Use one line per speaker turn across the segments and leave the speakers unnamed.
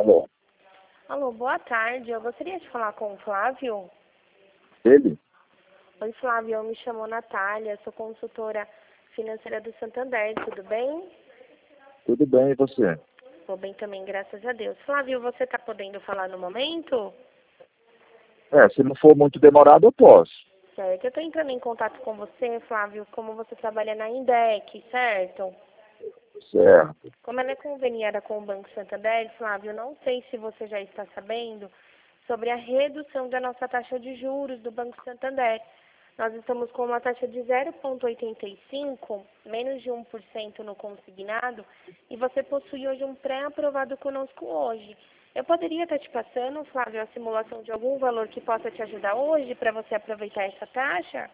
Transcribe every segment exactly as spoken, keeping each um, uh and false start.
Alô,
Alô, boa tarde. Eu gostaria de falar com o Flávio.
ele?
Oi, Flávio. Eu me chamo Natália, sou consultora financeira do Santander. Tudo bem?
Tudo bem, e você?
Estou bem também, graças a Deus. Flávio, você está podendo falar no momento?
É, se não for muito demorado, eu posso.
Certo. Eu estou entrando em contato com você, Flávio, como você trabalha na Indec, certo?
Certo.
Como ela é conveniada com o Banco Santander, Flávio, não sei se você já está sabendo sobre a redução da nossa taxa de juros do Banco Santander. Nós estamos com uma taxa de zero vírgula oitenta e cinco, menos de um por cento no consignado, e você possui hoje um pré-aprovado conosco hoje. Eu poderia estar te passando, Flávio, a simulação de algum valor que possa te ajudar hoje para você aproveitar essa taxa?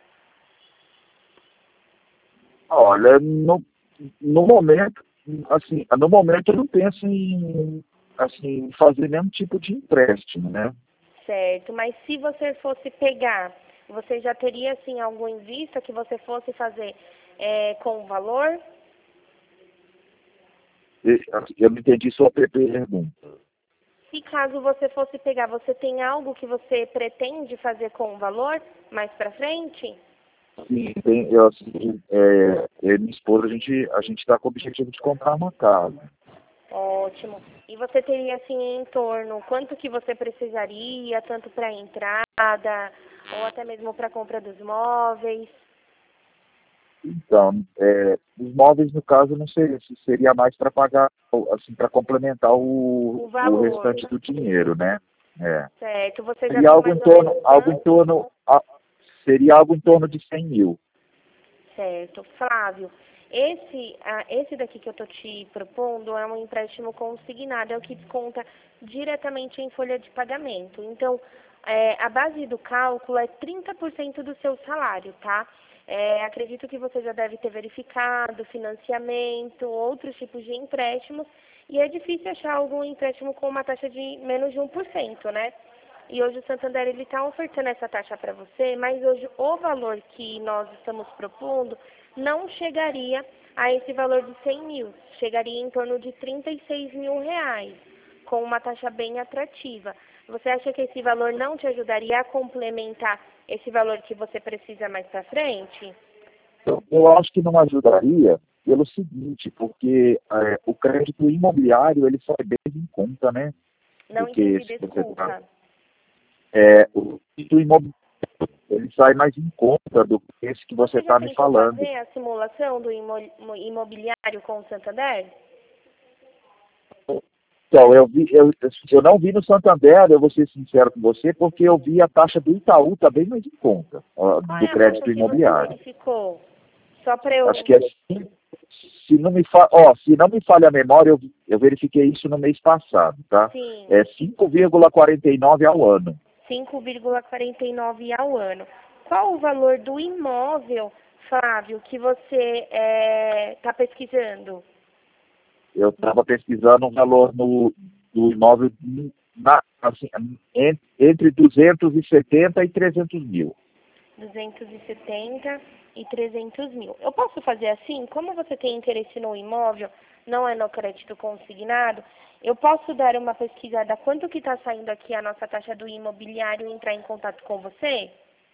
Olha, no, no momento, assim, no momento eu não penso em, assim, em fazer nenhum tipo de empréstimo, né?
Certo, mas se você fosse pegar, você já teria, assim, algo em vista que você fosse fazer é, com o valor?
E, assim, eu não entendi sua pergunta.
Se caso você fosse pegar, você tem algo que você pretende fazer com o valor mais para frente?
Sim, tem, eu, assim, é, eu e minha esposa, a gente a gente está com o objetivo de comprar uma casa.
Ótimo. E você teria, assim, em torno, quanto que você precisaria, tanto para a entrada, ou até mesmo para a compra dos móveis?
Então, é, os móveis, no caso, não seria, seria mais para pagar, assim, para complementar
O
o, o
valor,
restante do dinheiro, né? É.
certo. Você já
Seria
tem
algo em
mais ou
torno,
menos
algo em
quanto?
torno, a- seria algo em torno de cem mil.
Certo. Flávio, esse, ah, esse daqui que eu estou te propondo é um empréstimo consignado, é o que desconta diretamente em folha de pagamento. Então, é, a base do cálculo é trinta por cento do seu salário, tá? É, acredito que você já deve ter verificado financiamento, outros tipos de empréstimos, e é difícil achar algum empréstimo com uma taxa de menos de um por cento, né? E hoje o Santander ele está ofertando essa taxa para você, mas hoje o valor que nós estamos propondo não chegaria a esse valor de cem mil, chegaria em torno de trinta e seis mil reais, com uma taxa bem atrativa. Você acha que esse valor não te ajudaria a complementar esse valor que você precisa mais para frente?
Eu, eu acho que não ajudaria pelo seguinte, porque é, o crédito imobiliário, ele sai bem em conta, né? Do
Não
que
entendi,
esse que você está.
desculpa.
É, o crédito imobiliário, ele sai mais em conta do que esse que você
Você já
está me
tentou
falando.
fazer a simulação do imo- imobiliário com o Santander?
Então, eu, vi, eu, eu não vi no Santander, eu vou ser sincero com você, porque eu vi a taxa do Itaú também mais em conta, ó,
Qual
do
é a taxa
crédito
que você
imobiliário.
verificou? Só para
Acho
eu...
que é, cin- se não me fa, ó, se não me falha a memória, eu, eu verifiquei isso no mês passado, tá?
Sim,
É cinco vírgula quarenta e nove ao ano.
cinco vírgula quarenta e nove ao ano. Qual o valor do imóvel, Flávio, que você está pesquisando?
Eu estava pesquisando um valor no, do imóvel na, assim, en- entre duzentos e setenta e trezentos mil.
duzentos e setenta e trezentos mil. Eu posso fazer assim? Como você tem interesse no imóvel, não é no crédito consignado, eu posso dar uma pesquisada quanto que está saindo aqui a nossa taxa do imobiliário e entrar em contato com você?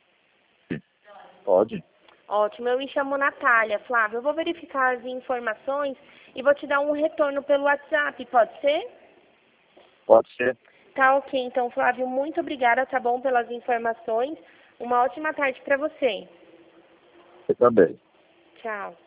Pode?
Ótimo, eu me chamo Natália, Flávio. Eu vou verificar as informações e vou te dar um retorno pelo WhatsApp, pode ser?
Pode ser.
Tá ok, então, Flávio, muito obrigada, tá bom, pelas informações. Uma ótima tarde para você.
Você também.
Tchau.